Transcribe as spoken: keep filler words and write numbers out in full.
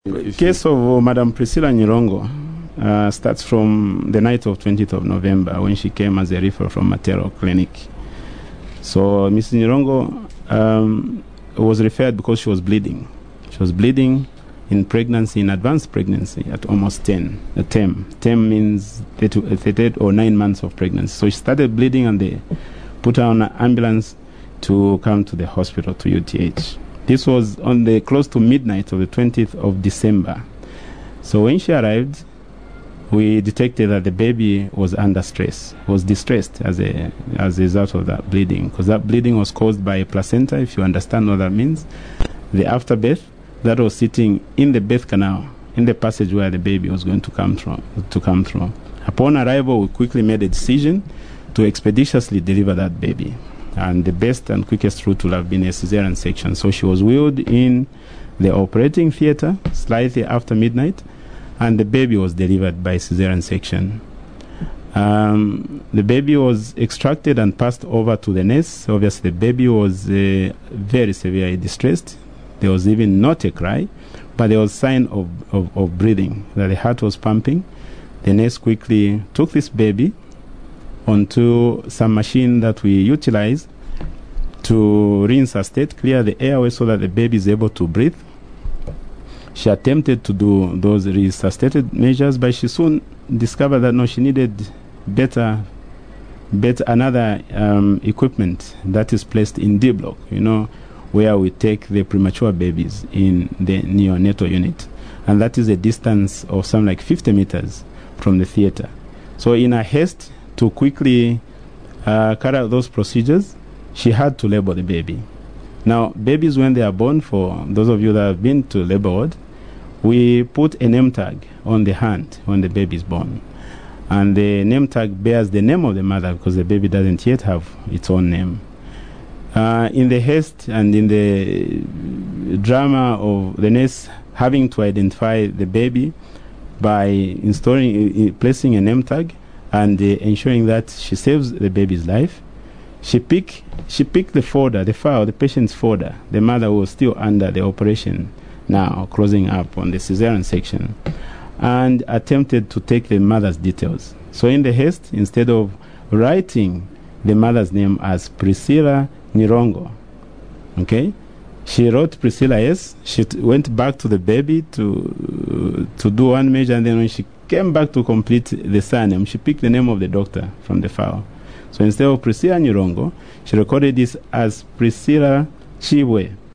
The case of uh, Madam Priscilla Nyirongo uh, starts from the night of twentieth of November when she came as a referral from Matero Clinic. So Missus Nyirongo um, was referred because she was bleeding. She was bleeding in pregnancy, in advanced pregnancy at almost ten. A term. Term means thirty or nine months of pregnancy. So she started bleeding and they put her on an ambulance to come to the hospital, to U T H. This was on the close to midnight of the twentieth of December. So when she arrived, we detected that the baby was under stress, was distressed as a as a result of that bleeding, because that bleeding was caused by a placenta, if you understand what that means. The afterbirth that was sitting in the birth canal, in the passage where the baby was going to come through. To come through. Upon arrival, we quickly made a decision to expeditiously deliver that baby. And the best and quickest route would have been a cesarean section. So she was wheeled in the operating theater slightly after midnight, and the baby was delivered by cesarean section. Um, the baby was extracted and passed over to the nurse. Obviously, the baby was uh, very severely distressed. There was even not a cry, but there was sign of, of, of breathing, that the heart was pumping. The nurse quickly took this baby onto some machine that we utilize to resuscitate, clear the airway so that the baby is able to breathe. She attempted to do those resuscitated measures, but she soon discovered that no, she needed better, better another um, equipment that is placed in D block, you know, where we take the premature babies in the neonatal unit, and that is a distance of something like fifty meters from the theater. So in a haste to quickly uh, carry out those procedures, she had to label the baby. Now, babies, when they are born, for those of you that have been to labor ward, we put a name tag on the hand when the baby is born. And the name tag bears the name of the mother because the baby doesn't yet have its own name. Uh, in the haste and in the drama of the nurse having to identify the baby by installing, uh, placing a name tag, and uh, ensuring that she saves the baby's life, she picked she picked the folder, the file, the patient's folder. The mother was still under the operation now, closing up on the cesarean section, and attempted to take the mother's details. So in the haste, instead of writing the mother's name as Priscilla Nyirongo, okay, she wrote Priscilla S. She t went back to the baby to uh, to do one measure, and then when she came back to complete the surname, she picked the name of the doctor from the file. So instead of Priscilla Nyirongo, she recorded this as Priscilla Chibwe.